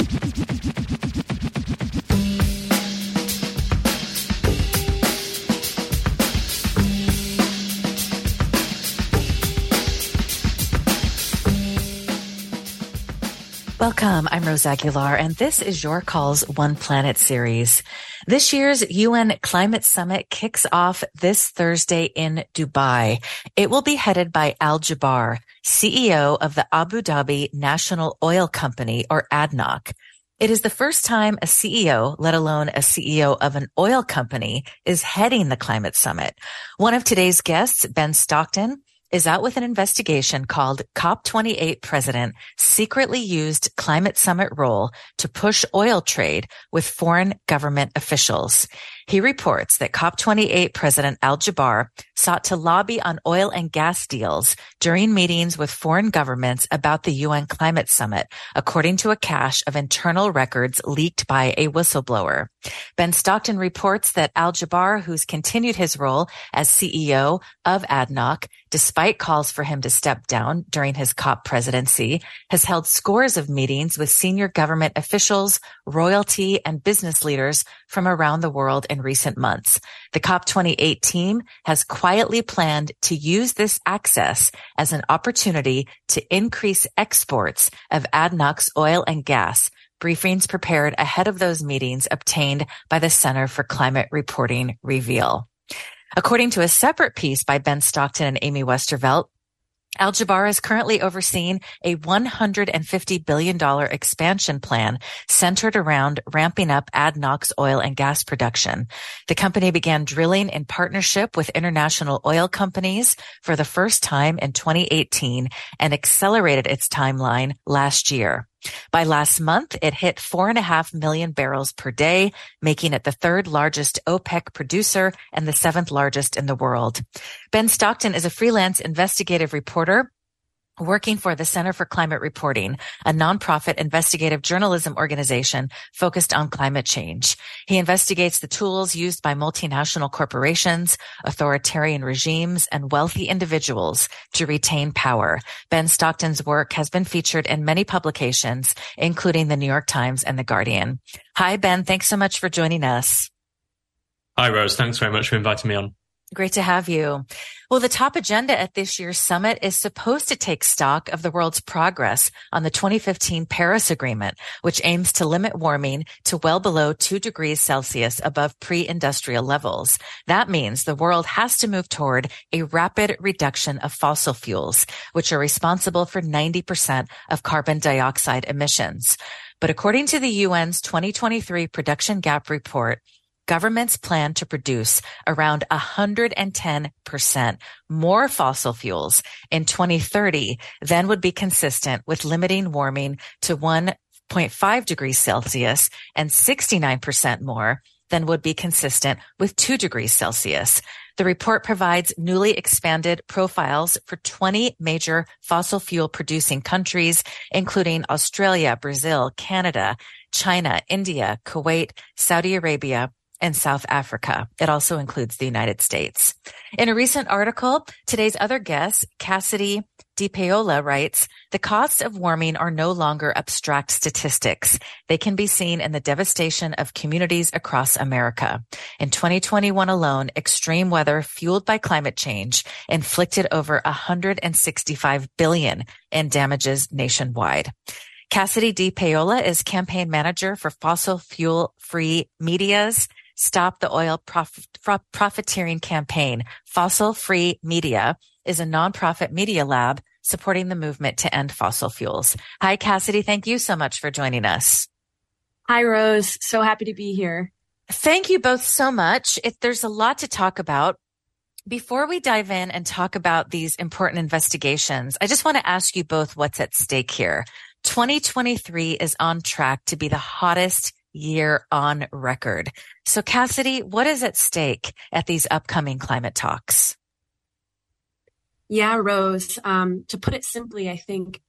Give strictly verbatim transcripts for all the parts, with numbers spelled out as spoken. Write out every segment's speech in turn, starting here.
Welcome. I'm Rose Aguilar, and this is Your Call's One Planet series. This year's U N Climate Summit kicks off this Thursday in Dubai. It will be headed by Al Jaber, C E O of the Abu Dhabi National Oil Company, or A D N O C. It is the first time a C E O, let alone a C E O of an oil company, is heading the climate summit. One of today's guests, Ben Stockton, is out with an investigation called COP twenty-eight President Secretly Used Climate Summit Role to Push Oil Trade with Foreign Government Officials. He reports that COP twenty-eight President Al Jaber sought to lobby on oil and gas deals during meetings with foreign governments about the U N Climate Summit, according to a cache of internal records leaked by a whistleblower. Ben Stockton reports that Al Jaber, who's continued his role as C E O of A D N O C, despite calls for him to step down during his COP presidency, has held scores of meetings with senior government officials, royalty, and business leaders from around the world in recent months. The COP twenty-eight team has quietly planned to use this access as an opportunity to increase exports of A D N O C's oil and gas. Briefings prepared ahead of those meetings obtained by the Center for Climate Reporting reveal. According to a separate piece by Ben Stockton and Amy Westervelt, Al Jaber is currently overseeing a one hundred fifty billion dollars expansion plan centered around ramping up A D N O C's oil and gas production. The company began drilling in partnership with international oil companies for the first time in twenty eighteen and accelerated its timeline last year. By last month, it hit four and a half million barrels per day, making it the third largest OPEC producer and the seventh largest in the world. Ben Stockton is a freelance investigative reporter working for the Center for Climate Reporting, a nonprofit investigative journalism organization focused on climate change. He investigates the tools used by multinational corporations, authoritarian regimes, and wealthy individuals to retain power. Ben Stockton's work has been featured in many publications, including the New York Times and The Guardian. Hi, Ben. Thanks so much for joining us. Hi, Rose. Thanks very much for inviting me on. Great to have you. Well, the top agenda at this year's summit is supposed to take stock of the world's progress on the twenty fifteen Paris Agreement, which aims to limit warming to well below two degrees Celsius above pre-industrial levels. That means the world has to move toward a rapid reduction of fossil fuels, which are responsible for ninety percent of carbon dioxide emissions. But according to the U N's twenty twenty-three Production Gap Report, governments plan to produce around one hundred ten percent more fossil fuels in twenty thirty than would be consistent with limiting warming to one point five degrees Celsius and sixty-nine percent more than would be consistent with two degrees Celsius. The report provides newly expanded profiles for twenty major fossil fuel producing countries, including Australia, Brazil, Canada, China, India, Kuwait, Saudi Arabia, and South Africa. It also includes the United States. In a recent article, today's other guest, Cassidy DePaola, writes, the costs of warming are no longer abstract statistics. They can be seen in the devastation of communities across America. In twenty twenty-one alone, extreme weather fueled by climate change inflicted over one hundred sixty-five billion dollars in damages nationwide. Cassidy DePaola is campaign manager for Fossil Fuel Free Media's Stop the Oil Prof- Prof- Profiteering campaign. Fossil Free Media is a nonprofit media lab supporting the movement to end fossil fuels. Hi, Cassidy. Thank you so much for joining us. Hi, Rose. So happy to be here. Thank you both so much. It, there's a lot to talk about. Before we dive in and talk about these important investigations, I just want to ask you both what's at stake here. twenty twenty-three is on track to be the hottest year on record. So Cassidy, what is at stake at these upcoming climate talks? Yeah, Rose. Um, to put it simply, I think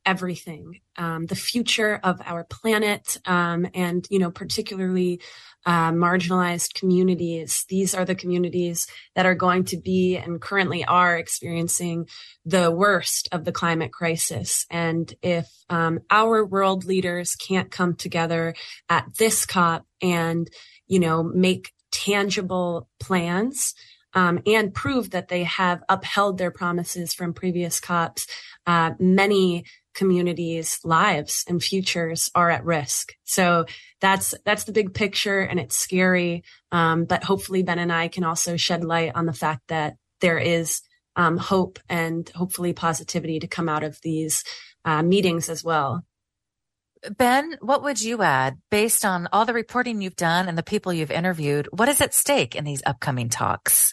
everything, um, the future of our planet, um, and, you know, particularly uh, marginalized communities. These are the communities that are going to be and currently are experiencing the worst of the climate crisis. And if um, our world leaders can't come together at this COP and, you know, make tangible plans um, and prove that they have upheld their promises from previous COPs, uh, many communities' lives and futures are at risk. So that's that's the big picture, and it's scary. Um, but hopefully Ben and I can also shed light on the fact that there is um, hope and hopefully positivity to come out of these uh, meetings as well. Ben, what would you add based on all the reporting you've done and the people you've interviewed? What is at stake in these upcoming talks?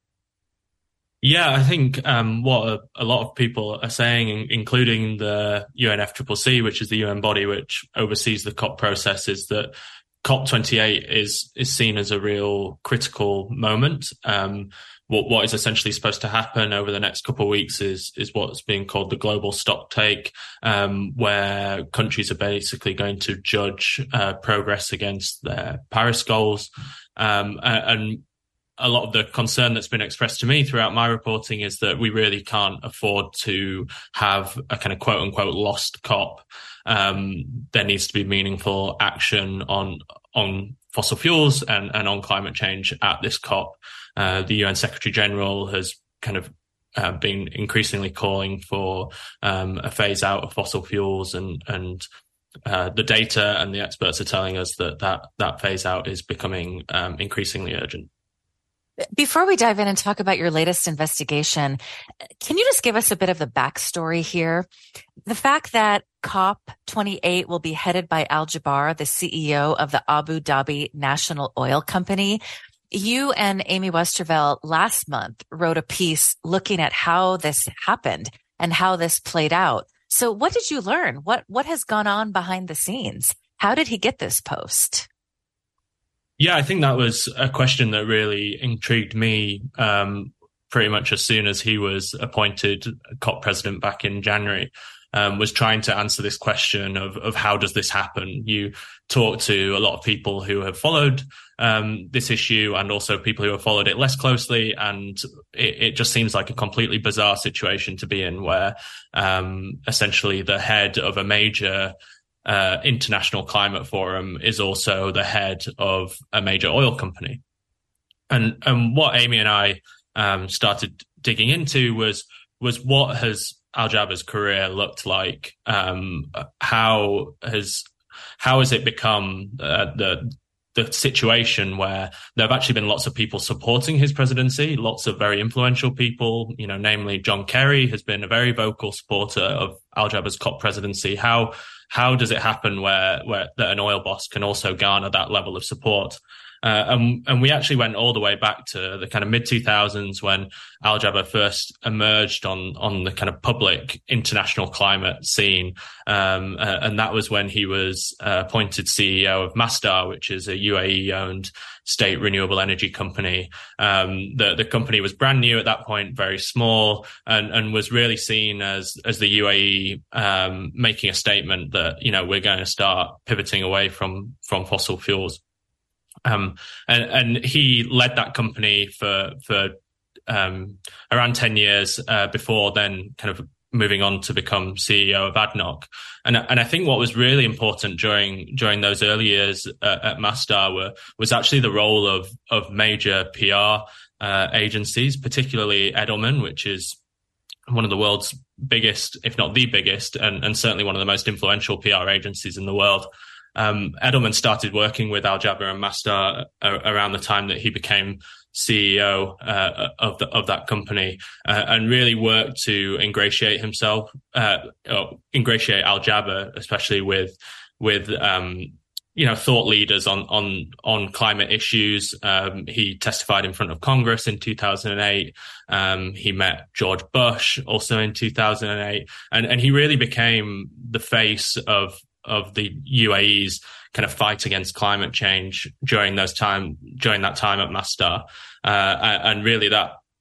Yeah, I think um, what a, a lot of people are saying, including the U N F C C C, which is the U N body which oversees the COP process, is that COP twenty-eight is is seen as a real critical moment. Um, what what is essentially supposed to happen over the next couple of weeks is is what's being called the global stocktake, um, where countries are basically going to judge uh, progress against their Paris goals, um, and a lot of the concern that's been expressed to me throughout my reporting is that we really can't afford to have a kind of quote unquote lost COP. Um, there needs to be meaningful action on, on fossil fuels and, and on climate change at this COP. Uh, the U N Secretary General has kind of uh, been increasingly calling for, um, a phase out of fossil fuels, and, and, uh, the data and the experts are telling us that that, that phase out is becoming, um, increasingly urgent. Before we dive in and talk about your latest investigation, can you just give us a bit of the backstory here? The fact that COP twenty-eight will be headed by Al Jaber, the C E O of the Abu Dhabi National Oil Company. You and Amy Westervelt last month wrote a piece looking at how this happened and how this played out. So what did you learn? What, what has gone on behind the scenes? How did he get this post? Yeah, I think that was a question that really intrigued me um, pretty much as soon as he was appointed COP president back in January, um, was trying to answer this question of, of how does this happen? You talk to a lot of people who have followed um, this issue and also people who have followed it less closely, and it, it just seems like a completely bizarre situation to be in where um, essentially the head of a major Uh, international climate forum is also the head of a major oil company. And, and what Amy and I, um, started digging into was, was what has Al Jaber's career looked like? Um, how has, how has it become, uh, the, the situation where there have actually been lots of people supporting his presidency, lots of very influential people, you know, namely John Kerry has been a very vocal supporter of Al Jaber's COP presidency. How, how does it happen where, where that an oil boss can also garner that level of support? Uh, and, and we actually went all the way back to the kind of mid two thousands when Al Jaber first emerged on, on the kind of public international climate scene. Um, uh, and that was when he was uh, appointed C E O of Masdar, which is a U A E owned state renewable energy company. Um, the, the company was brand new at that point, very small, and, and was really seen as, as the U A E, um, making a statement that, you know, we're going to start pivoting away from, from fossil fuels. Um, and, and he led that company for, for, um, around ten years, uh, before then kind of moving on to become C E O of A D N O C. And, and I think what was really important during, during those early years uh, at Masdar were, was actually the role of, of major P R, uh, agencies, particularly Edelman, which is one of the world's biggest, if not the biggest, and, and certainly one of the most influential P R agencies in the world. Um, Edelman started working with Al Jaber and Masdar uh, around the time that he became C E O uh, of the, of that company, uh, and really worked to ingratiate himself, uh, or ingratiate Al Jaber, especially with with um, you know thought leaders on on on climate issues. Um, he testified in front of Congress in two thousand eight. Um, he met George Bush also in two thousand eight, and and he really became the face of of the U A E's kind of fight against climate change during those time, during that time at Masdar. Uh, and really that,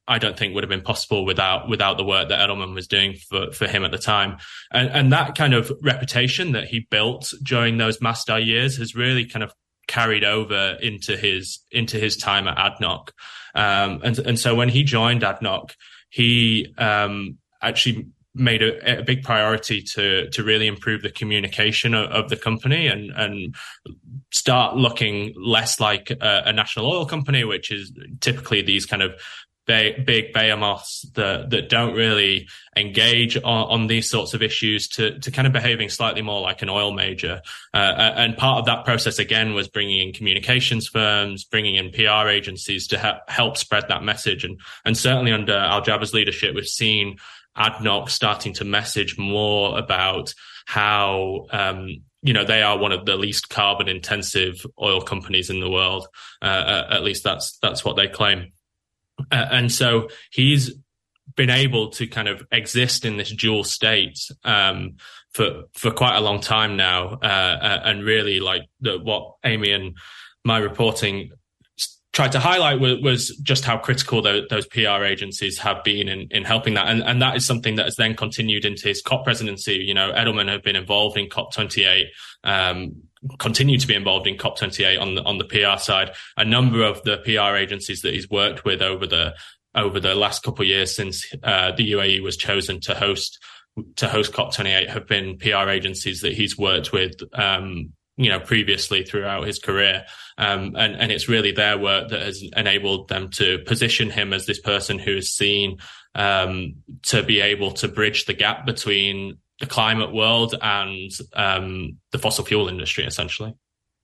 I don't think would have been possible without without the work that Edelman was doing for, for him at the time. And, and that kind of reputation that he built during those Masdar years has really kind of carried over into his into his time at A D N O C. Um, and, and so when he joined A D N O C, he um, actually made a, a big priority to to really improve the communication of, of the company and and start looking less like a, a national oil company, which is typically these kind of big, big behemoths that that don't really engage on, on these sorts of issues, to to kind of behaving slightly more like an oil major. Uh, and part of that process again was bringing in communications firms, bringing in P R agencies to ha- help spread that message. And and certainly under Al Jaber's leadership, we've seen A D N O C starting to message more about how, um, you know, they are one of the least carbon intensive oil companies in the world. Uh, at least that's, that's what they claim. Uh, and so he's been able to kind of exist in this dual state, um, for, for quite a long time now. Uh, and really like the, what Amy and my reporting tried to highlight was, was just how critical those, those P R agencies have been in, in helping that. And, and that is something that has then continued into his COP presidency. You know, Edelman have been involved in COP twenty-eight, um, continue to be involved in COP twenty-eight on the, on the P R side. A number of the P R agencies that he's worked with over the, over the last couple of years since, uh, the U A E was chosen to host, to host COP twenty-eight have been P R agencies that he's worked with, um, you know, previously throughout his career. Um, and, and it's really their work that has enabled them to position him as this person who is seen, um, to be able to bridge the gap between the climate world and, um, the fossil fuel industry, essentially.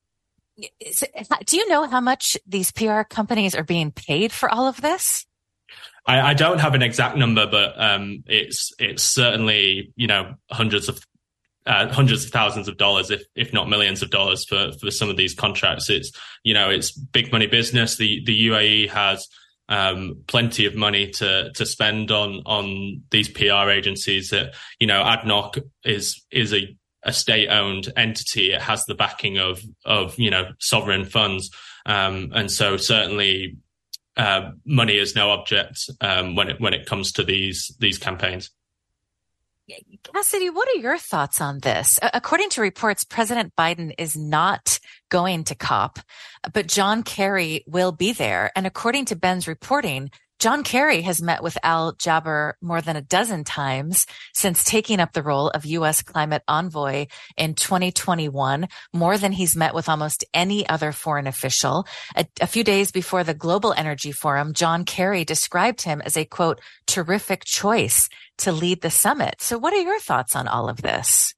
Do you know how much these P R companies are being paid for all of this? I, I don't have an exact number, but, um, it's, it's certainly, you know, hundreds of Uh, hundreds of thousands of dollars, if if not millions of dollars, for for some of these contracts. It's, you know, it's big money business. The the U A E has um, plenty of money to to spend on on these P R agencies. That, you know, A D N O C is is a a state owned entity. It has the backing of of you know sovereign funds, um, and so certainly uh, money is no object um, when it when it comes to these these campaigns. Cassidy, what are your thoughts on this? According to reports, President Biden is not going to COP, but John Kerry will be there. And according to Ben's reporting, John Kerry has met with Al Jaber more than a dozen times since taking up the role of U S climate envoy in twenty twenty-one, more than he's met with almost any other foreign official. A, a few days before the Global Energy Forum, John Kerry described him as a, quote, terrific choice to lead the summit. So what are your thoughts on all of this?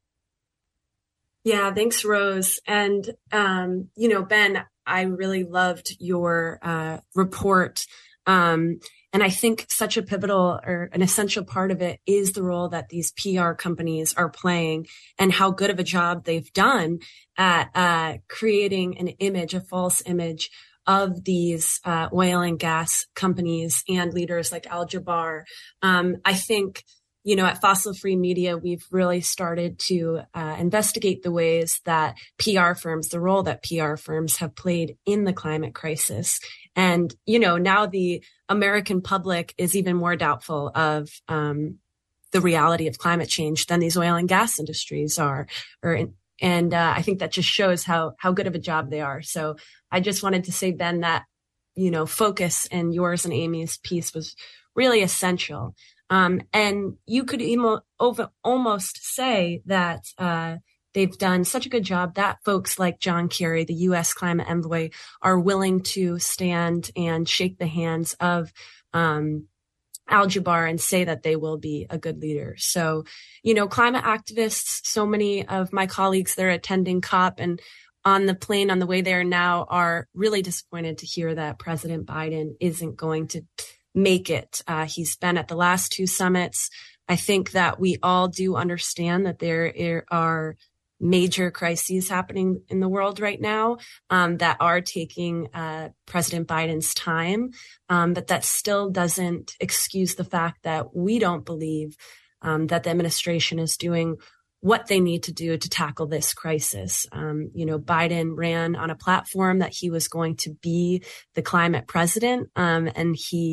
Yeah, thanks, Rose. And, um, you know, Ben, I really loved your uh, report. Um, and I think such a pivotal or an essential part of it is the role that these P R companies are playing and how good of a job they've done at uh, creating an image, a false image of these uh, oil and gas companies and leaders like Al Jaber. Um, I think, you know, at Fossil Free Media, we've really started to uh, investigate the ways that P R firms, the role that P R firms have played in the climate crisis. And, you know, now the American public is even more doubtful of um, the reality of climate change than these oil and gas industries are. Or, and uh, I think that just shows how how good of a job they are. So I just wanted to say, Ben, that, you know, focus in yours and Amy's piece was really essential. Um, and you could emo- over, almost say that uh, they've done such a good job that folks like John Kerry, the U S climate envoy, are willing to stand and shake the hands of um, Al Jaber and say that they will be a good leader. So, you know, climate activists, so many of my colleagues that are attending COP and on the plane on the way there now are really disappointed to hear that President Biden isn't going to make it. Uh, he's been at the last two summits. I think that we all do understand that there are major crises happening in the world right now um, that are taking uh, President Biden's time. Um, but that still doesn't excuse the fact that we don't believe um, that the administration is doing what they need to do to tackle this crisis. Um, you know, Biden ran on a platform that he was going to be the climate president, um, and he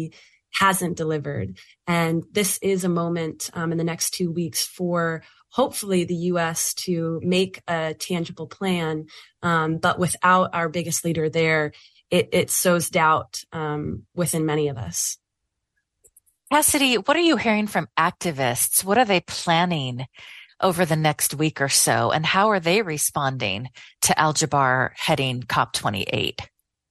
hasn't delivered. And this is a moment um, in the next two weeks for hopefully the U S to make a tangible plan. Um, but without our biggest leader there, it, it sows doubt um, within many of us. Cassidy, what are you hearing from activists? What are they planning over the next week or so? And how are they responding to Al-Jaber heading COP twenty-eight?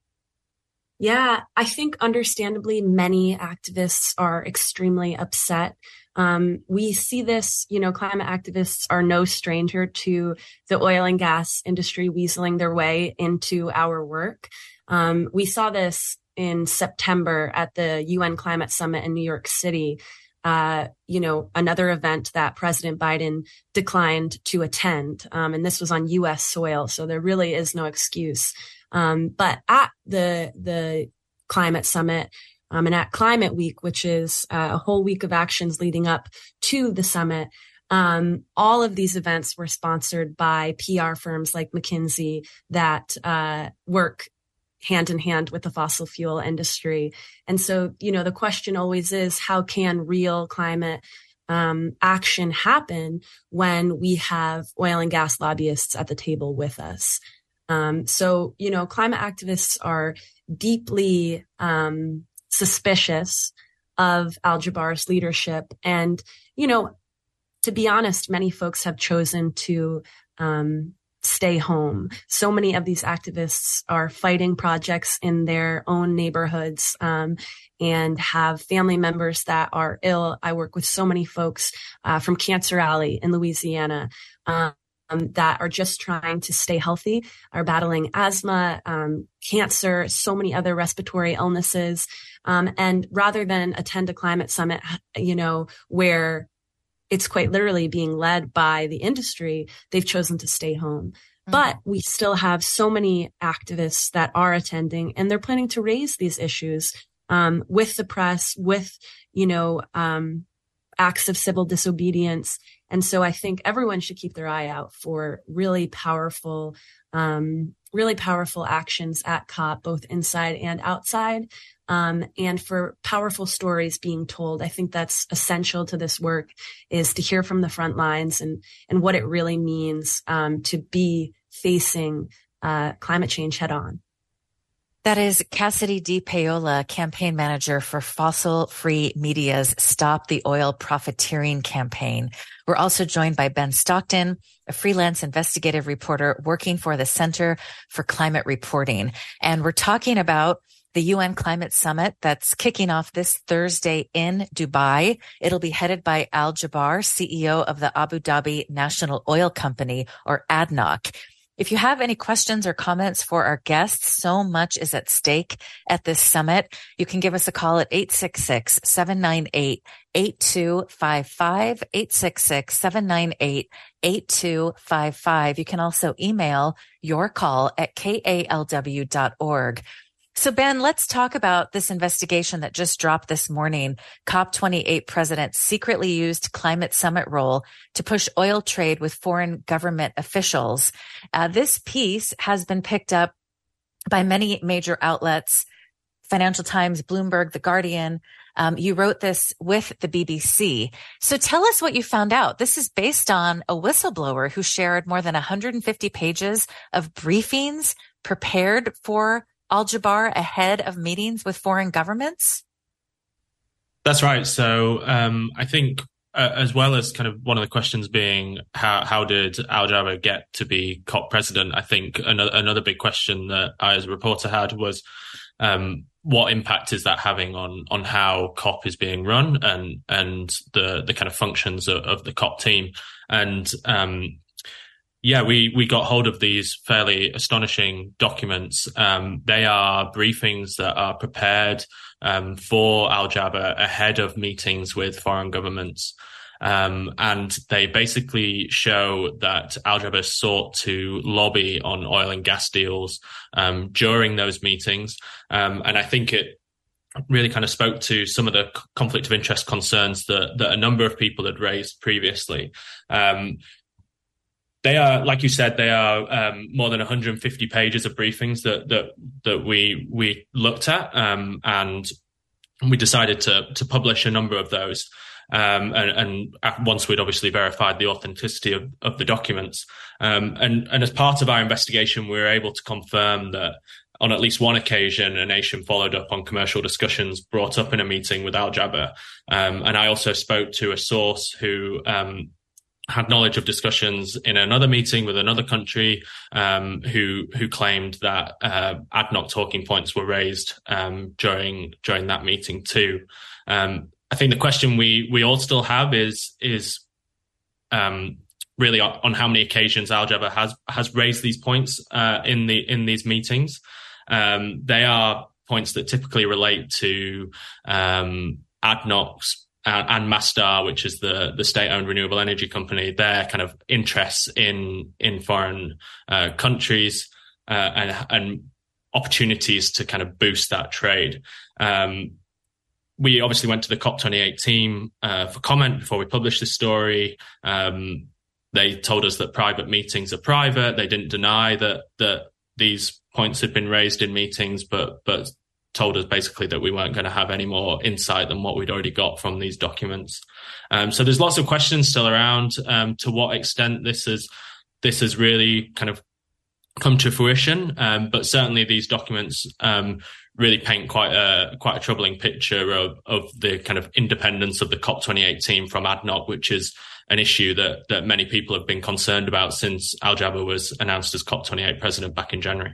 Yeah, I think understandably, many activists are extremely upset. Um, we see this, you know, climate activists are no stranger to the oil and gas industry weaseling their way into our work. Um, we saw this in September at the U N Climate Summit in New York City. Uh, you know, another event that President Biden declined to attend. Um, and this was on U S soil. So there really is no excuse. Um, but at the, the climate summit, um, and at Climate Week, which is uh, a whole week of actions leading up to the summit, um, all of these events were sponsored by P R firms like McKinsey that, uh, work hand in hand with the fossil fuel industry. And so, you know, the question always is, how can real climate um, action happen when we have oil and gas lobbyists at the table with us? Um, so, you know, climate activists are deeply um, suspicious of Al-Jaber's leadership. And, you know, to be honest, many folks have chosen to um, stay home. So many of these activists are fighting projects in their own neighborhoods um, and have family members that are ill. I work with so many folks uh, from Cancer Alley in Louisiana um, that are just trying to stay healthy, are battling asthma, um, cancer, so many other respiratory illnesses. Um, and rather than attend a climate summit, you know, where it's quite literally being led by the industry, they've chosen to stay home. Mm-hmm. But we still have so many activists that are attending, and they're planning to raise these issues um, with the press, with, you know, um, acts of civil disobedience. And so I think everyone should keep their eye out for really powerful, um, really powerful actions at COP, both inside and outside. Um, and for powerful stories being told. I think that's essential to this work, is to hear from the front lines and, and what it really means um, to be facing uh, climate change head on. That is Cassidy D. Paola, campaign manager for Fossil Free Media's Stop the Oil Profiteering campaign. We're also joined by Ben Stockton, a freelance investigative reporter working for the Center for Climate Reporting. And we're talking about the U N Climate Summit that's kicking off this Thursday in Dubai. It'll be headed by Al-Jaber, C E O of the Abu Dhabi National Oil Company, or A D N O C. If you have any questions or comments for our guests, so much is at stake at this summit. You can give us a call at eight six six, seven nine eight, eight two five five, eight six six, seven nine eight, eight two five five. You can also email your call at K A L W dot org. So, Ben, let's talk about this investigation that just dropped this morning. COP twenty-eight president secretly used climate summit role to push oil trade with foreign government officials. Uh, this piece has been picked up by many major outlets, Financial Times, Bloomberg, The Guardian. Um, you wrote this with the B B C. So tell us what you found out. This is based on a whistleblower who shared more than one hundred fifty pages of briefings prepared for Al-Jaber ahead of meetings with foreign governments? That's right. So um, I think uh, as well as kind of one of the questions being how, how did Al-Jaber get to be COP president? I think another, another big question that I as a reporter had was um, what impact is that having on on how COP is being run and and the, the kind of functions of, of the COP team. And um Yeah, we, we got hold of these fairly astonishing documents. Um, they are briefings that are prepared um, for Al-Jaber ahead of meetings with foreign governments. Um, and they basically show that Al-Jaber sought to lobby on oil and gas deals um, during those meetings. Um, and I think it really kind of spoke to some of the conflict of interest concerns that, that a number of people had raised previously. Um, They are, like you said, they are um, more than one hundred fifty pages of briefings that that that we we looked at, um, and we decided to to publish a number of those. Um, and, and once we'd obviously verified the authenticity of, of the documents, um, and, and as part of our investigation, we were able to confirm that on at least one occasion, a nation followed up on commercial discussions brought up in a meeting with Al Jaber. Um, and I also spoke to a source who um, had knowledge of discussions in another meeting with another country, um, who who claimed that uh, A D N O C talking points were raised um, during during that meeting too. Um, I think the question we we all still have is is um, really on, on how many occasions Al Jaber has has raised these points uh, in the in these meetings. Um, they are points that typically relate to um, A D N O C's and, and Masdar, which is the the state-owned renewable energy company, their kind of interests in in foreign uh, countries uh, and and opportunities to kind of boost that trade. Um, We obviously went to the COP twenty-eight team uh, for comment before we published this story. Um, they told us that private meetings are private. They didn't deny that that these points had been raised in meetings, but but told us basically that we weren't going to have any more insight than what we'd already got from these documents. Um, so there's lots of questions still around um, to what extent this is this has really kind of come to fruition. Um, but certainly these documents um, really paint quite a quite a troubling picture of, of the kind of independence of the COP twenty-eight team from A D N O C, which is an issue that that many people have been concerned about since Al Jaber was announced as COP twenty-eight president back in January.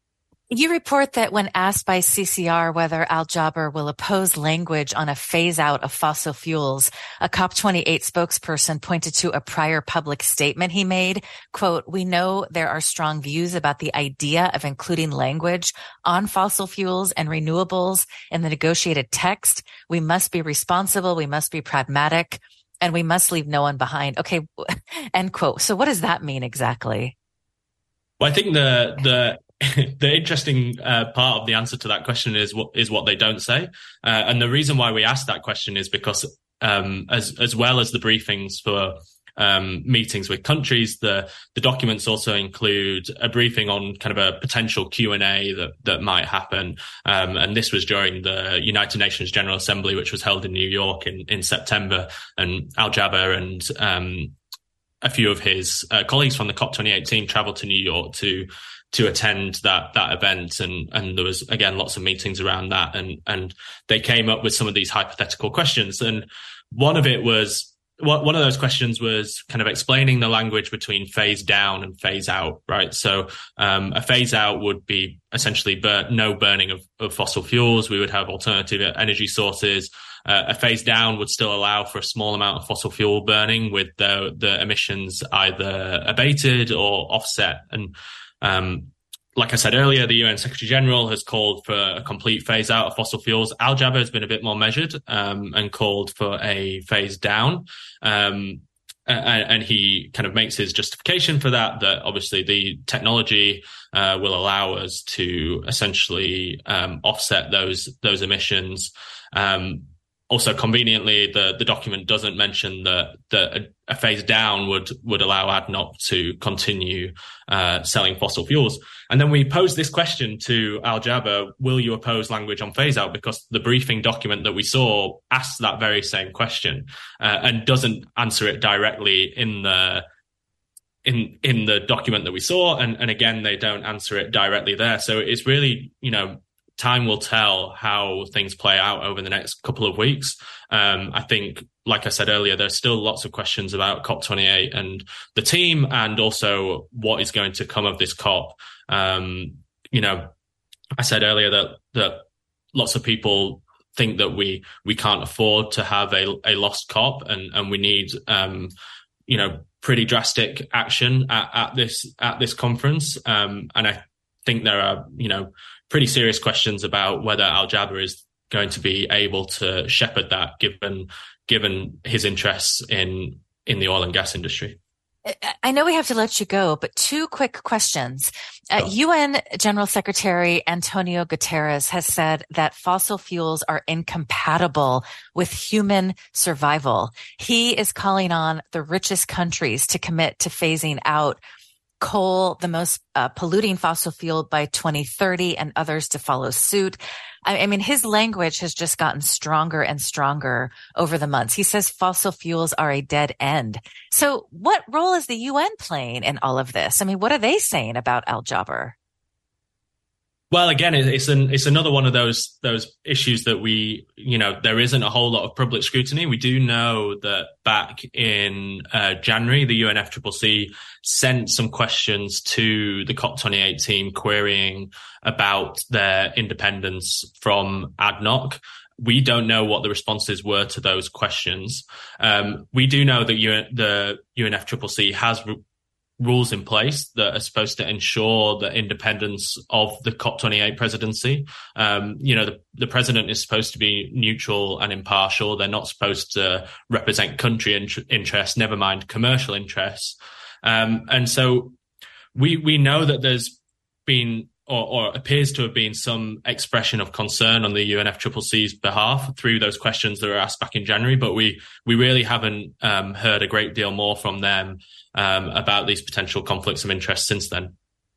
You report that when asked by C C R whether Al Jaber will oppose language on a phase out of fossil fuels, a COP twenty-eight spokesperson pointed to a prior public statement he made. Quote, "We know there are strong views about the idea of including language on fossil fuels and renewables in the negotiated text. We must be responsible. We must be pragmatic, and we must leave no one behind." Okay. End quote. So what does that mean exactly? Well, I think the, the, the interesting uh, part of the answer to that question is what is what they don't say, uh, and the reason why we asked that question is because, um, as as well as the briefings for um, meetings with countries, the the documents also include a briefing on kind of a potential Q and A that that might happen, um, and this was during the United Nations General Assembly, which was held in New York in in September, and Al Jaber and um, a few of his uh, colleagues from the COP twenty-eight team traveled to New York to. to attend that, that event. And, and there was, again, lots of meetings around that. And, and they came up with some of these hypothetical questions. And one of it was, one of those questions was kind of explaining the language between phase down and phase out, right? So, um, a phase out would be essentially bur- no burning of, of fossil fuels. We would have alternative energy sources. Uh, a phase down would still allow for a small amount of fossil fuel burning with the, the emissions either abated or offset. And, Um, like I said earlier, the U N Secretary General has called for a complete phase out of fossil fuels. Al Jaber has been a bit more measured, um, and called for a phase down. Um, and, and he kind of makes his justification for that, that obviously the technology, uh, will allow us to essentially, um, offset those, those emissions. Um, Also, conveniently, the, the document doesn't mention that, that a, a phase down would, would allow A D N O C to continue uh, selling fossil fuels. And then we posed this question to Al Jaber, will you oppose language on phase out? Because the briefing document that we saw asks that very same question uh, and doesn't answer it directly in the in in the document that we saw. And, and again, they don't answer it directly there. So it's really, you know, time will tell how things play out over the next couple of weeks. Um, I think, like I said earlier, there's still lots of questions about COP twenty-eight and the team, and also what is going to come of this COP. Um, you know, I said earlier that that lots of people think that we we can't afford to have a, a lost COP, and and we need um, you know pretty drastic action at, at this at this conference. Um, and I think there are you know. pretty serious questions about whether Al Jaber is going to be able to shepherd that, given given his interests in in the oil and gas industry. I know we have to let you go, but two quick questions. Uh, oh. U N General Secretary Antonio Guterres has said that fossil fuels are incompatible with human survival. He is calling on the richest countries to commit to phasing out coal the most uh, polluting fossil fuel by twenty thirty and others to follow suit. I, I mean, his language has just gotten stronger and stronger over the months. He says fossil fuels are a dead end. So what role is the U N playing in all of this? I mean, what are they saying about Al-Jaber? Well, again, it's an it's another one of those those issues that we, you know, there isn't a whole lot of public scrutiny. We do know that back in uh, January, the U N F C C C sent some questions to the COP twenty-eight team querying about their independence from A D N O C. We don't know what the responses were to those questions. Um, we do know that U N, the U N F C C C has re- rules in place that are supposed to ensure the independence of the COP twenty-eight presidency. Um, you know, the, the president is supposed to be neutral and impartial. They're not supposed to represent country in- interests, never mind commercial interests. Um, and so we we know that there's been or, or appears to have been some expression of concern on the U N F C C C's behalf through those questions that were asked back in January, but we we really haven't um, heard a great deal more from them um, about these potential conflicts of interest since then.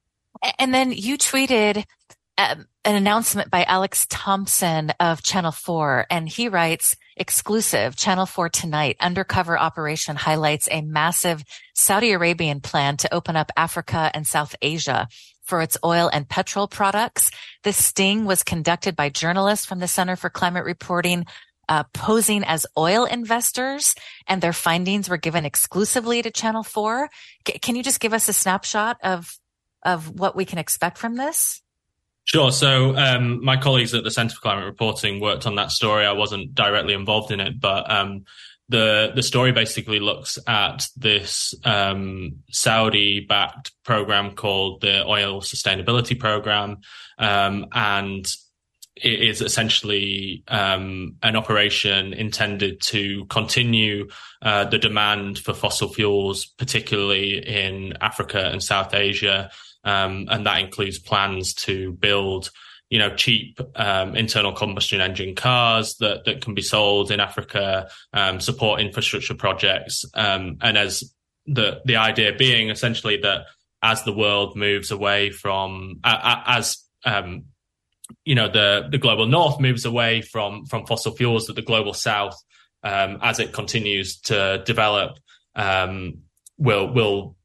And then you tweeted um, an announcement by Alex Thompson of Channel four, and he writes, exclusive, Channel four tonight, undercover operation highlights a massive Saudi Arabian plan to open up Africa and South Asia for its oil and petrol products. This sting was conducted by journalists from the Center for Climate Reporting, uh, posing as oil investors, and their findings were given exclusively to Channel four. C- can you just give us a snapshot of of what we can expect from this? Sure. So um, my colleagues at the Center for Climate Reporting worked on that story. I wasn't directly involved in it, but um, the the story basically looks at this um, Saudi-backed program called the Oil Sustainability Program, um, and it is essentially um, an operation intended to continue uh, the demand for fossil fuels, particularly in Africa and South Asia. Um, and that includes plans to build, you know, cheap um, internal combustion engine cars that, that can be sold in Africa, um, support infrastructure projects. Um, and as the the idea being essentially that as the world moves away from, uh, as, um, you know, the, the global north moves away from, from fossil fuels, that the global south, um, as it continues to develop, um, will, will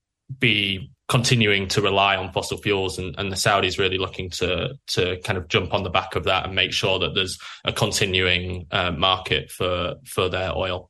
be continuing to rely on fossil fuels, and, and the Saudis really looking to to kind of jump on the back of that and make sure that there's a continuing uh, market for for their oil.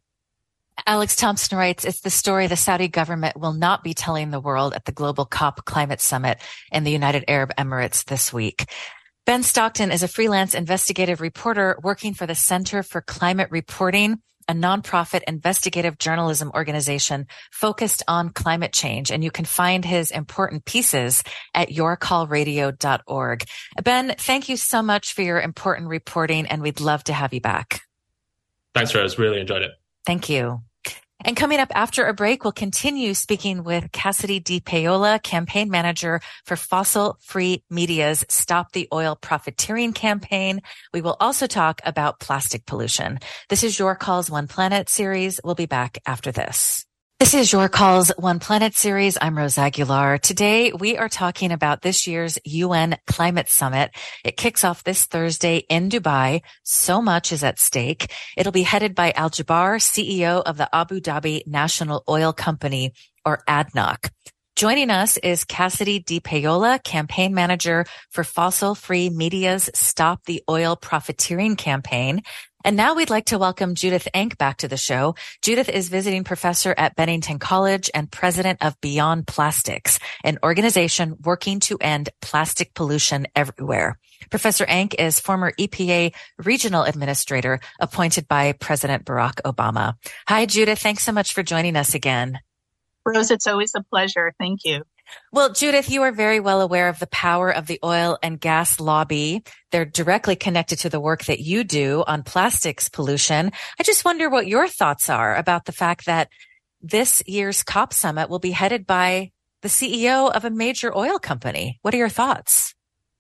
Alex Thompson writes, it's the story the Saudi government will not be telling the world at the Global COP Climate Summit in the United Arab Emirates this week. Ben Stockton is a freelance investigative reporter working for the Center for Climate Reporting, a nonprofit investigative journalism organization focused on climate change. And you can find his important pieces at your call radio dot org. Ben, thank you so much for your important reporting, and we'd love to have you back. Thanks, Rose. Really enjoyed it. Thank you. And coming up after a break, we'll continue speaking with Cassidy DePaola, campaign manager for Fossil Free Media's Stop the Oil Profiteering campaign. We will also talk about plastic pollution. This is Your Calls One Planet series. We'll be back after this. This is Your Calls One Planet series. I'm Rose Aguilar. Today, we are talking about this year's U N Climate Summit. It kicks off this Thursday in Dubai. So much is at stake. It'll be headed by Al-Jaber, C E O of the Abu Dhabi National Oil Company, or A D N O C. Joining us is Cassidy DePaola, campaign manager for Fossil Free Media's Stop the Oil Profiteering campaign. And now we'd like to welcome Judith Enck back to the show. Judith is visiting professor at Bennington College and president of Beyond Plastics, an organization working to end plastic pollution everywhere. Professor Enck is former E P A regional administrator appointed by President Barack Obama. Hi, Judith. Thanks so much for joining us again. Rose, it's always a pleasure. Thank you. Well, Judith, you are very well aware of the power of the oil and gas lobby. They're directly connected to the work that you do on plastics pollution. I just wonder what your thoughts are about the fact that this year's COP Summit will be headed by the C E O of a major oil company. What are your thoughts?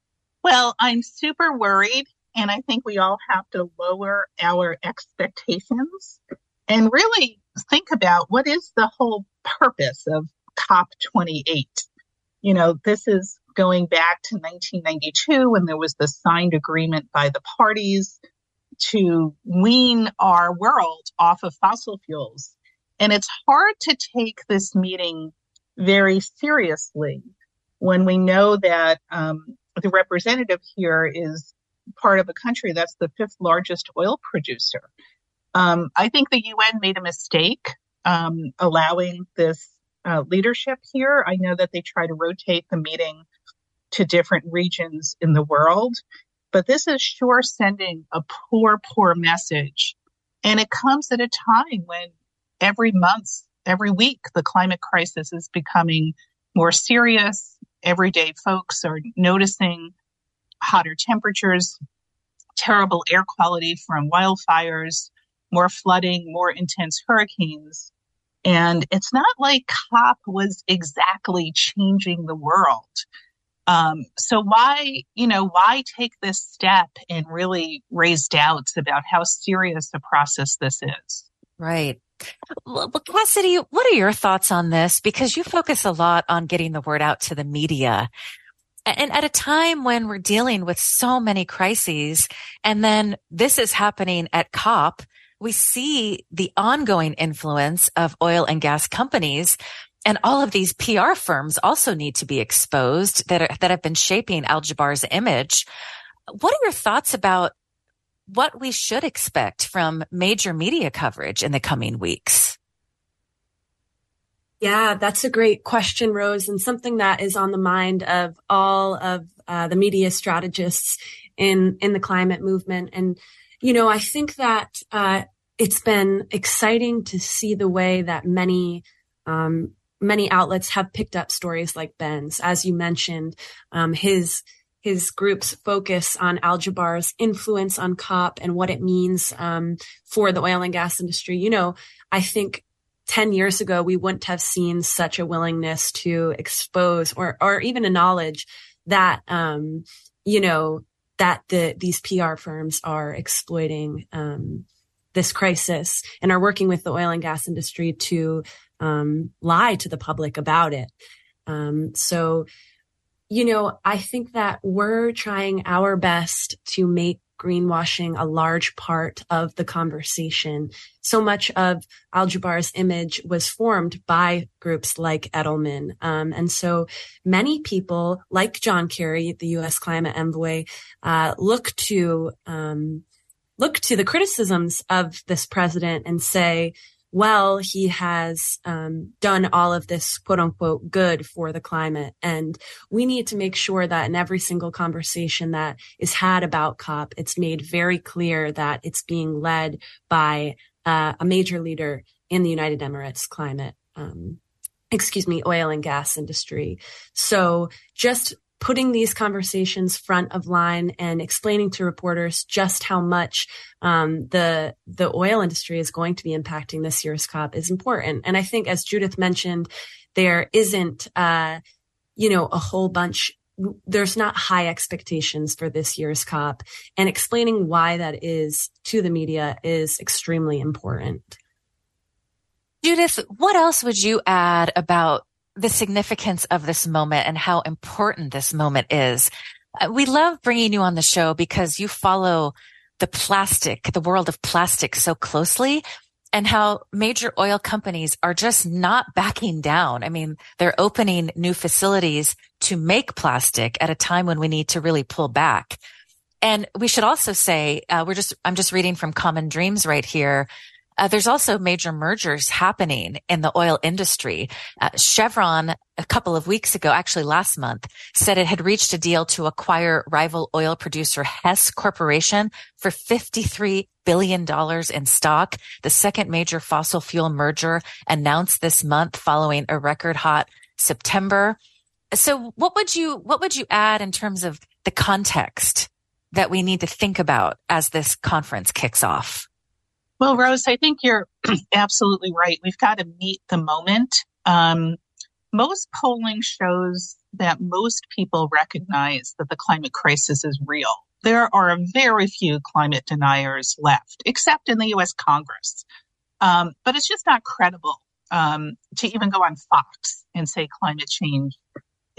Well, I'm super worried, and I think we all have to lower our expectations and really think about what is the whole purpose of COP twenty-eight. You know, this is going back to nineteen ninety-two when there was the signed agreement by the parties to wean our world off of fossil fuels. And it's hard to take this meeting very seriously when we know that um, the representative here is part of a country that's the fifth largest oil producer. Um, I think the U N made a mistake um, allowing this uh, leadership here. I know that they try to rotate the meeting to different regions in the world, but this is sure sending a poor, poor message. And it comes at a time when every month, every week, the climate crisis is becoming more serious. Everyday folks are noticing hotter temperatures, terrible air quality from wildfires, more flooding, more intense hurricanes. And it's not like COP was exactly changing the world. Um, so why, you know, why take this step and really raise doubts about how serious a process this is? Right. Well, Cassidy, what are your thoughts on this? Because you focus a lot on getting the word out to the media. And at a time when we're dealing with so many crises, and then this is happening at COP, we see the ongoing influence of oil and gas companies. And all of these P R firms also need to be exposed that are, that have been shaping Al-Jaber's image. What are your thoughts about what we should expect from major media coverage in the coming weeks? Yeah, that's a great question, Rose, and something that is on the mind of all of uh, the media strategists in, in the climate movement. And, you know, I think that uh, it's been exciting to see the way that many um, many outlets have picked up stories like Ben's. As you mentioned, um, his his group's focus on Al-Jaber's influence on COP and what it means um, for the oil and gas industry. You know, I think ten years ago, we wouldn't have seen such a willingness to expose or or even a knowledge that, um, you know, that the these P R firms are exploiting um, this crisis and are working with the oil and gas industry to um, lie to the public about it. Um, so, you know, I think that we're trying our best to make greenwashing a large part of the conversation. So much of Al-Jaber's image was formed by groups like Edelman. Um, and so many people like John Kerry, the U S climate envoy, uh, look to, um, look to the criticisms of this president and say, well, he has um, done all of this, quote unquote, good for the climate. And we need to make sure that in every single conversation that is had about COP, it's made very clear that it's being led by uh, a major leader in the United Emirates climate, um, excuse me, oil and gas industry. So just putting these conversations front of line and explaining to reporters just how much um, the the oil industry is going to be impacting this year's COP is important. And I think, as Judith mentioned, there isn't, uh, you know, a whole bunch. There's not high expectations for this year's COP, and explaining why that is to the media is extremely important. Judith, what else would you add about the significance of this moment and how important this moment is? Uh, we love bringing you on the show because you follow the plastic, the world of plastic so closely, and how major oil companies are just not backing down. I mean, they're opening new facilities to make plastic at a time when we need to really pull back. And we should also say, uh, we're just, I'm just reading from Common Dreams right here. Uh, there's also major mergers happening in the oil industry. Uh, Chevron, a couple of weeks ago, actually last month, said it had reached a deal to acquire rival oil producer Hess Corporation for fifty-three billion dollars in stock. The second major fossil fuel merger announced this month following a record hot September. So what would you, what would you add in terms of the context that we need to think about as this conference kicks off? Well, Rose, I think you're absolutely right. We've got to meet the moment. Um, most polling shows that most people recognize that the climate crisis is real. There are very few climate deniers left, except in the U S Congress. Um, but it's just not credible um, to even go on Fox and say climate change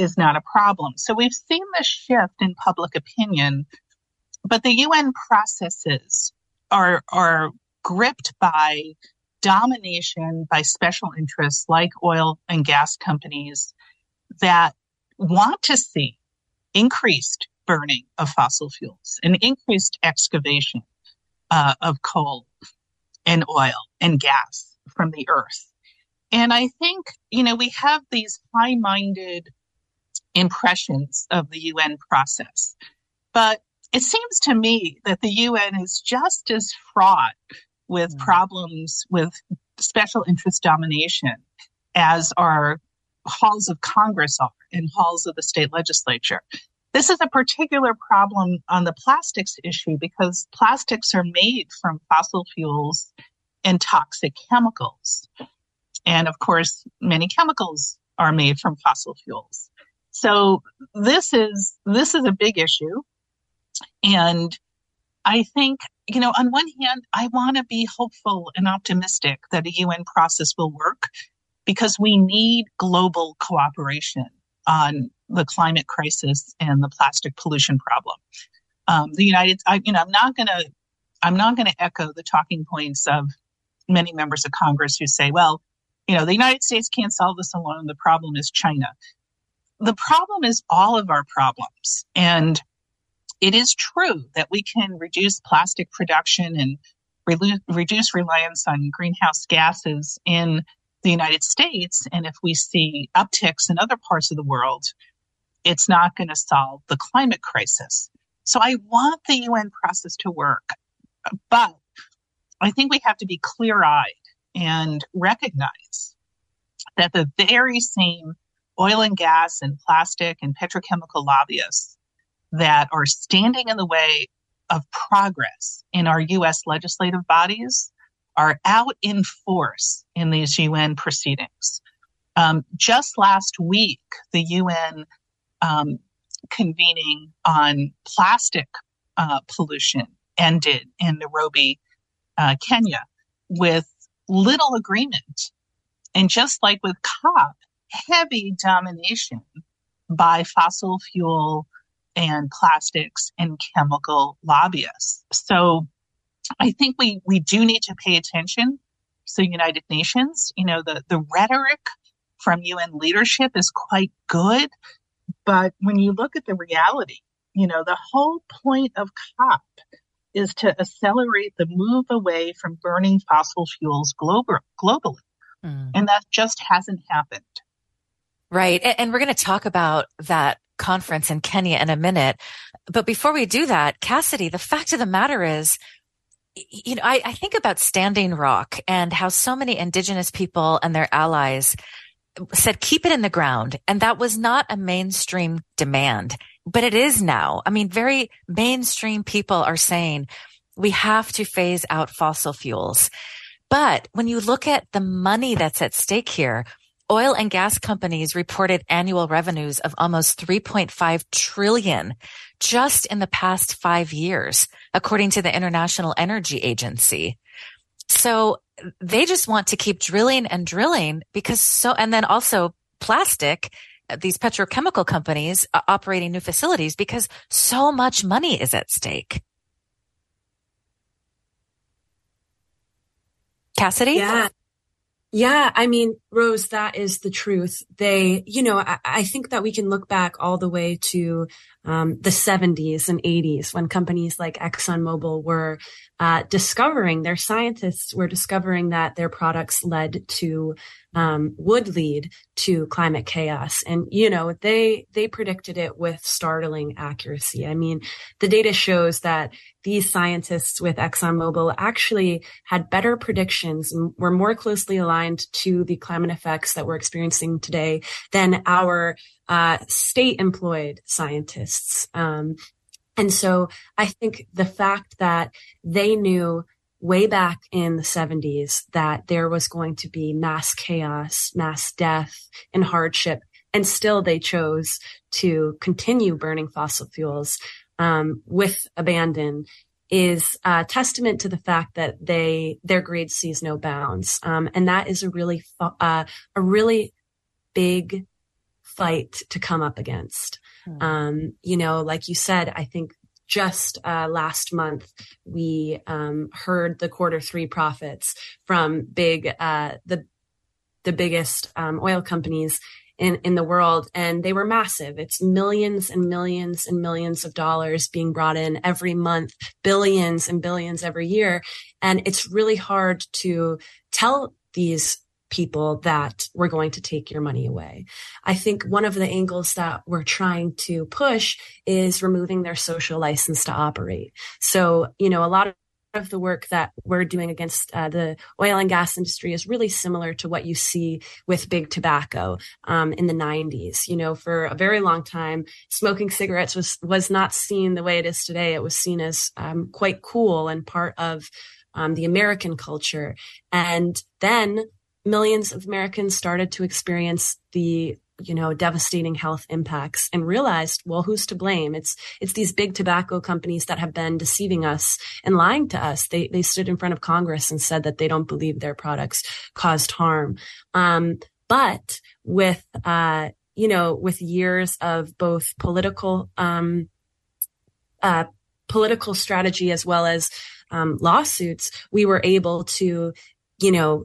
is not a problem. So we've seen this shift in public opinion, but the U N processes are, are gripped by domination by special interests like oil and gas companies that want to see increased burning of fossil fuels and increased excavation uh, of coal and oil and gas from the earth. And I think, you know, we have these high-minded impressions of the U N process, but it seems to me that the U N is just as fraught with mm-hmm. problems with special interest domination as our halls of Congress are and halls of the state legislature. This is a particular problem on the plastics issue because plastics are made from fossil fuels and toxic chemicals. And of course, many chemicals are made from fossil fuels. So this is, this is a big issue. And I think, you know, on one hand, I want to be hopeful and optimistic that a U N process will work because we need global cooperation on the climate crisis and the plastic pollution problem. Um, the United, I, you know, I'm not going to, I'm not going to echo the talking points of many members of Congress who say, well, you know, the United States can't solve this alone. The problem is China. The problem is all of our problems. And it is true that we can reduce plastic production and re- reduce reliance on greenhouse gases in the United States. And if we see upticks in other parts of the world, it's not going to solve the climate crisis. So I want the U N process to work, but I think we have to be clear-eyed and recognize that the very same oil and gas and plastic and petrochemical lobbyists that are standing in the way of progress in our U S legislative bodies are out in force in these U N proceedings. Um, just last week, the U N um, convening on plastic uh, pollution ended in Nairobi, uh, Kenya, with little agreement. And just like with COP, heavy domination by fossil fuel and plastics and chemical lobbyists. So I think we, we do need to pay attention to the United Nations. You know, the, the rhetoric from U N leadership is quite good. But when you look at the reality, you know, the whole point of COP is to accelerate the move away from burning fossil fuels global, globally. Mm. And that just hasn't happened. Right. And, and we're going to talk about that conference in Kenya in a minute. But before we do that, Cassidy, the fact of the matter is, you know, I, I think about Standing Rock and how so many indigenous people and their allies said, keep it in the ground. And that was not a mainstream demand, but it is now. I mean, very mainstream people are saying we have to phase out fossil fuels. But when you look at the money that's at stake here, oil and gas companies reported annual revenues of almost three point five trillion dollars just in the past five years, according to the International Energy Agency. So they just want to keep drilling and drilling because so, and then also plastic, these petrochemical companies uh, operating new facilities because so much money is at stake. Cassidy? Yeah. Yeah. I mean, Rose, that is the truth. They, you know, I, I think that we can look back all the way to um, the seventies and eighties when companies like ExxonMobil were uh, discovering, their scientists were discovering that their products led to, um, would lead to climate chaos. And, you know, they, they predicted it with startling accuracy. I mean, the data shows that these scientists with ExxonMobil actually had better predictions and were more closely aligned to the climate effects that we're experiencing today than our uh, state-employed scientists. Um, and so I think the fact that they knew way back in the seventies that there was going to be mass chaos, mass death, and hardship, and still they chose to continue burning fossil fuels um, with abandon is a testament to the fact that they their greed sees no bounds, um, and that is a really uh, a really big fight to come up against. Hmm. Um, you know, like you said, I think just uh, last month, we um, heard the quarter three profits from big, uh, the the biggest um, oil companies in, in the world, and they were massive. It's millions and millions and millions of dollars being brought in every month, billions and billions every year. And it's really hard to tell these people that we're going to take your money away. I think one of the angles that we're trying to push is removing their social license to operate. So, you know, a lot of of the work that we're doing against uh, the oil and gas industry is really similar to what you see with big tobacco um, in the nineties. You know, for a very long time, smoking cigarettes was was not seen the way it is today. It was seen as um, quite cool and part of um, the American culture. And then millions of Americans started to experience the you know, devastating health impacts and realized, well, who's to blame? It's, it's these big tobacco companies that have been deceiving us and lying to us. They, they stood in front of Congress and said that they don't believe their products caused harm. Um, but with, uh, you know, with years of both political, um, uh, political strategy as well as, um, lawsuits, we were able to, you know,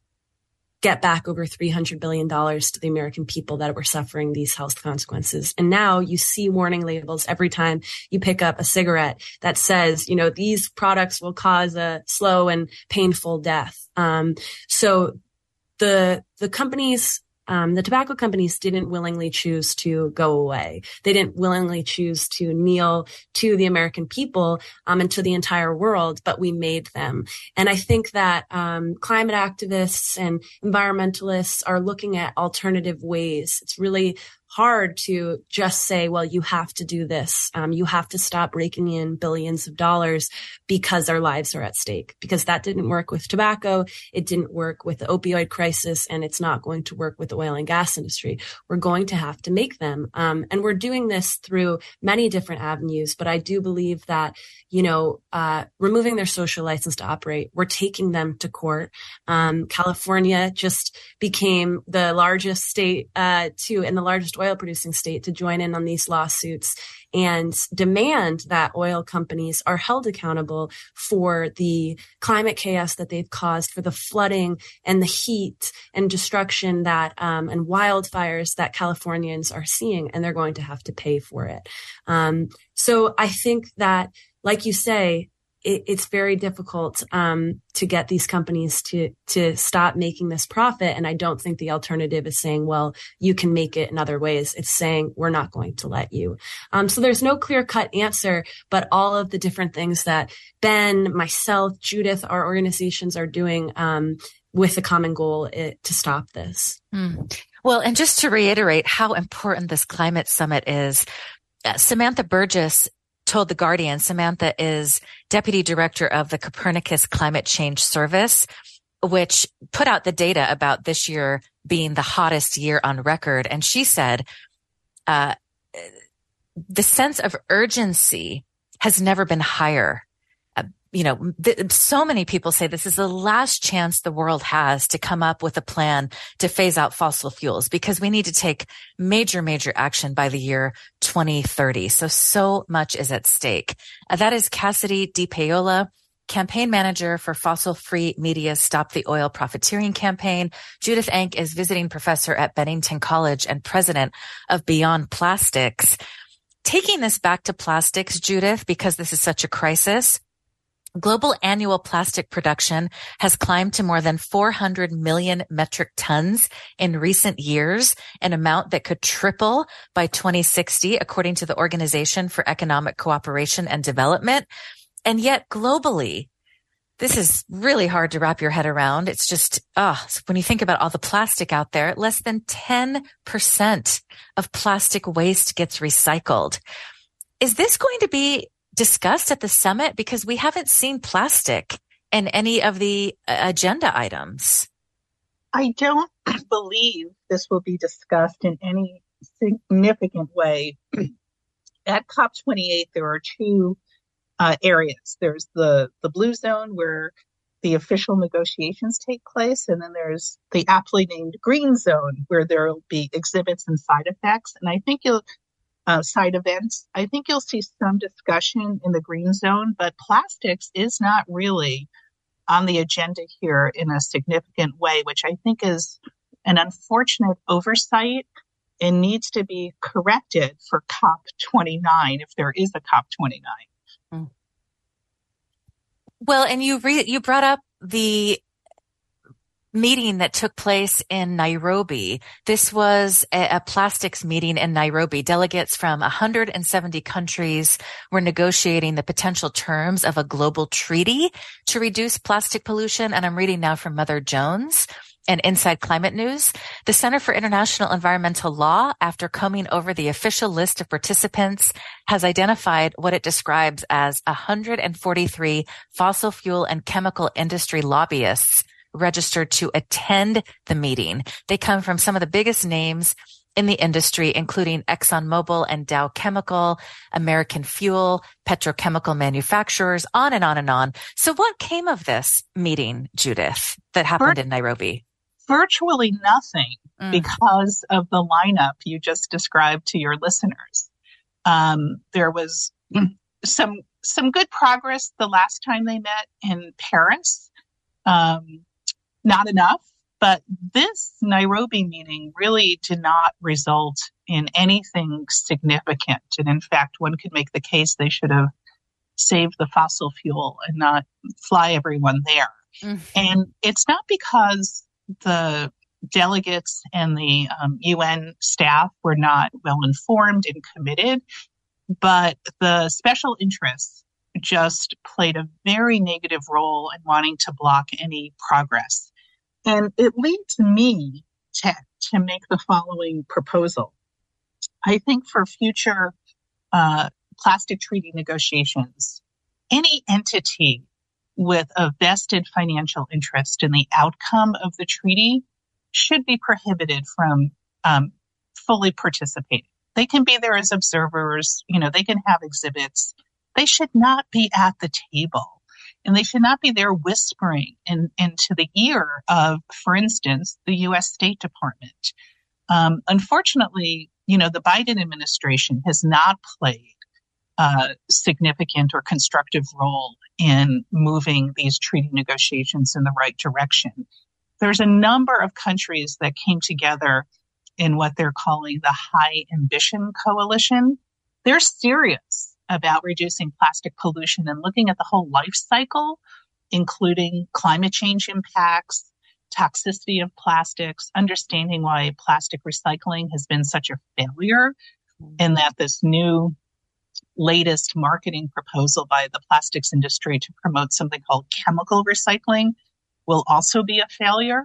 get back over three hundred billion dollars to the American people that were suffering these health consequences. And now you see warning labels every time you pick up a cigarette that says, you know, these products will cause a slow and painful death. Um, so the, the companies, Um, the tobacco companies didn't willingly choose to go away. They didn't willingly choose to kneel to the American people um, and to the entire world, but we made them. And I think that um, climate activists and environmentalists are looking at alternative ways. It's really hard to just say, well, you have to do this. Um, you have to stop raking in billions of dollars because our lives are at stake, because that didn't work with tobacco. It didn't work with the opioid crisis, and it's not going to work with the oil and gas industry. We're going to have to make them. Um, and we're doing this through many different avenues, but I do believe that, you know, uh, removing their social license to operate, we're taking them to court. Um, California just became the largest state, uh, to, and the largest oil producing state to join in on these lawsuits and demand that oil companies are held accountable for the climate chaos that they've caused, for the flooding and the heat and destruction that, um, and wildfires that Californians are seeing, and they're going to have to pay for it. Um, so I think that, like you say, it, it's very difficult um, to get these companies to to stop making this profit. And I don't think the alternative is saying, well, you can make it in other ways. It's saying, we're not going to let you. Um, so there's no clear-cut answer, but all of the different things that Ben, myself, Judith, our organizations are doing um, with a common goal it, to stop this. Mm. Well, and just to reiterate how important this climate summit is, uh, Samantha Burgess told The Guardian. Samantha is deputy director of the Copernicus Climate Change Service, which put out the data about this year being the hottest year on record. And she said, uh, the sense of urgency has never been higher. Uh, you know, th- so many people say this is the last chance the world has to come up with a plan to phase out fossil fuels, because we need to take major, major action by the year twenty thirty. So, so much is at stake. Uh, that is Cassidy DePaola, campaign manager for Fossil Free Media's Stop the Oil Profiteering campaign. Judith Enck is visiting professor at Bennington College and president of Beyond Plastics. Taking this back to plastics, Judith, because this is such a crisis, global annual plastic production has climbed to more than four hundred million metric tons in recent years, an amount that could triple by twenty sixty, according to the Organization for Economic Cooperation and Development. And yet globally, this is really hard to wrap your head around. It's just, ah, oh, when you think about all the plastic out there, less than ten percent of plastic waste gets recycled. Is this going to be discussed at the summit? Because we haven't seen plastic in any of the agenda items. I don't believe this will be discussed in any significant way. At COP twenty-eight, there are two uh, areas. There's the, the blue zone, where the official negotiations take place. And then there's the aptly named green zone, where there'll be exhibits and side effects. And I think you'll, uh, side events, I think you'll see some discussion in the green zone, but plastics is not really on the agenda here in a significant way, which I think is an unfortunate oversight and needs to be corrected for COP twenty-nine, if there is a COP twenty-nine. Well, and you re- you brought up the meeting that took place in Nairobi. This was a, a plastics meeting in Nairobi. Delegates from one hundred seventy countries were negotiating the potential terms of a global treaty to reduce plastic pollution. And I'm reading now from Mother Jones and Inside Climate News. The Center for International Environmental Law, after combing over the official list of participants, has identified what it describes as one hundred forty-three fossil fuel and chemical industry lobbyists registered to attend the meeting. They come from some of the biggest names in the industry, including ExxonMobil and Dow Chemical, American Fuel, petrochemical manufacturers, on and on and on. So what came of this meeting, Judith, that happened in Nairobi? Virtually nothing, mm. because of the lineup you just described to your listeners. Um, there was some some good progress the last time they met in Paris. Um, not enough, but this Nairobi meeting really did not result in anything significant. And in fact, one could make the case they should have saved the fossil fuel and not fly everyone there. Mm. And it's not because the delegates and the um, U N staff were not well informed and committed, but the special interests just played a very negative role in wanting to block any progress. And it leads me to, to make the following proposal. I think for future uh, plastic treaty negotiations, any entity with a vested financial interest in the outcome of the treaty should be prohibited from um, fully participating. They can be there as observers, you know, they can have exhibits. They should not be at the table. And they should not be there whispering in, into the ear of, for instance, the U S State Department. Um, unfortunately, you know, the Biden administration has not played a significant or constructive role in moving these treaty negotiations in the right direction. There's a number of countries that came together in what they're calling the High Ambition Coalition. They're serious about reducing plastic pollution and looking at the whole life cycle, including climate change impacts, toxicity of plastics, understanding why plastic recycling has been such a failure, and that this new latest marketing proposal by the plastics industry to promote something called chemical recycling will also be a failure.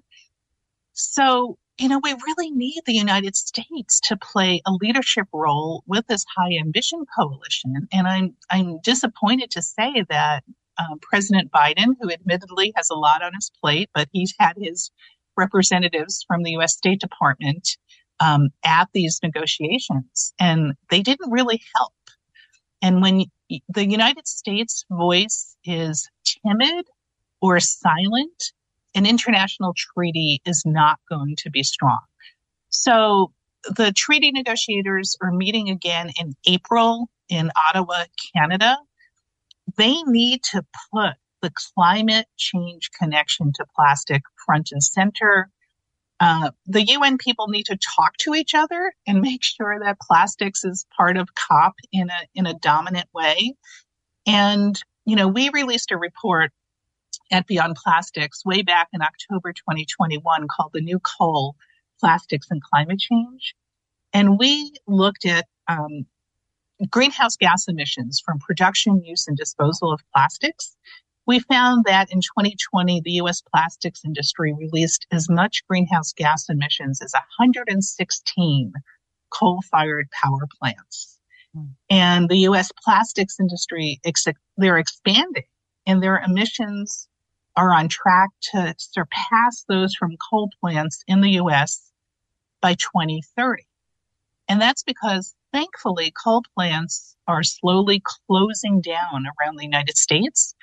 So, you know, we really need the United States to play a leadership role with this High Ambition Coalition. And I'm I'm disappointed to say that um, President Biden, who admittedly has a lot on his plate, but he's had his representatives from the U S State Department um, at these negotiations, and they didn't really help. And when the United States voice is timid or silent, an international treaty is not going to be strong. So the treaty negotiators are meeting again in April in Ottawa, Canada. They need to put the climate change connection to plastic front and center. Uh, the U N people need to talk to each other and make sure that plastics is part of COP in a in a dominant way. And, you know, we released a report at Beyond Plastics way back in October twenty twenty-one called The New Coal, Plastics and Climate Change. And we looked at um, greenhouse gas emissions from production, use, and disposal of plastics. We found that in twenty twenty, the U S plastics industry released as much greenhouse gas emissions as one hundred sixteen coal-fired power plants. Mm. And the U S plastics industry, they're expanding, and their emissions are on track to surpass those from coal plants in the U S by twenty thirty. And that's because, thankfully, coal plants are slowly closing down around the United States.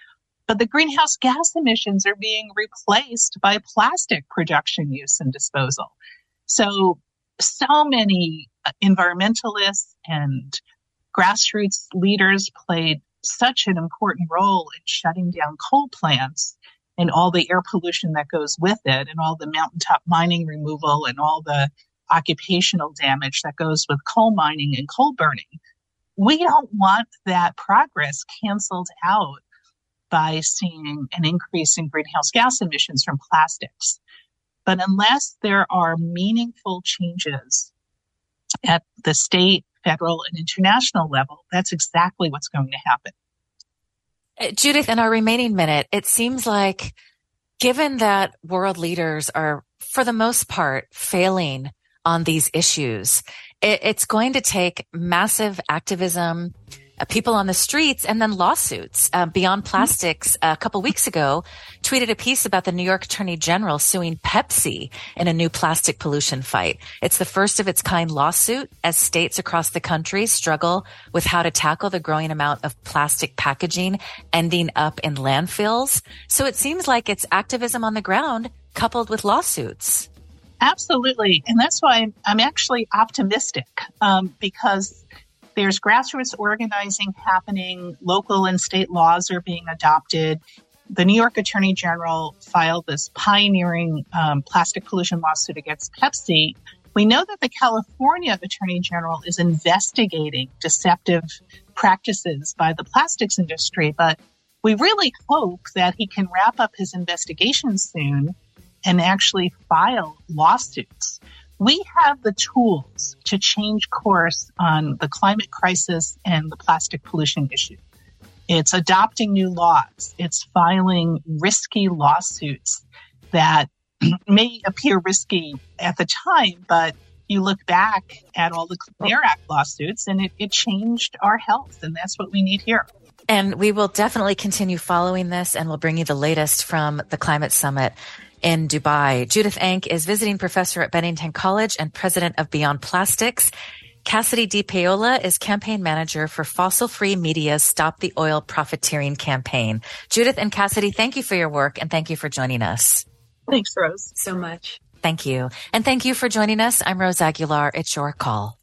But the greenhouse gas emissions are being replaced by plastic production, use, and disposal. So, so many environmentalists and grassroots leaders played such an important role in shutting down coal plants and all the air pollution that goes with it, and all the mountaintop mining removal and all the occupational damage that goes with coal mining and coal burning. We don't want that progress canceled out by seeing an increase in greenhouse gas emissions from plastics. But unless there are meaningful changes at the state, federal, and international level, that's exactly what's going to happen. Judith, in our remaining minute, it seems like given that world leaders are, for the most part, failing on these issues, it, it's going to take massive activism, uh, people on the streets, and then lawsuits. Uh, Beyond Plastics, a couple weeks ago, tweeted a piece about the New York Attorney General suing Pepsi in a new plastic pollution fight. It's the first of its kind lawsuit as states across the country struggle with how to tackle the growing amount of plastic packaging ending up in landfills. So it seems like it's activism on the ground coupled with lawsuits. Absolutely. And that's why I'm, I'm actually optimistic, um, because there's grassroots organizing happening. Local and state laws are being adopted. The New York Attorney General filed this pioneering um, plastic pollution lawsuit against Pepsi. We know that the California Attorney General is investigating deceptive practices by the plastics industry, but we really hope that he can wrap up his investigation soon and actually file lawsuits. We have the tools to change course on the climate crisis and the plastic pollution issue. It's adopting new laws. It's filing risky lawsuits that may appear risky at the time, but you look back at all the Clean Air Act lawsuits and it, it changed our health, and that's what we need here. And we will definitely continue following this, and we'll bring you the latest from the Climate Summit in Dubai. Judith Enck is visiting professor at Bennington College and president of Beyond Plastics. Cassidy DePaola is campaign manager for Fossil Free Media's Stop the Oil Profiteering campaign. Judith and Cassidy, thank you for your work, and thank you for joining us. Thanks, Rose. So much. Thank you. And thank you for joining us. I'm Rose Aguilar. It's your call.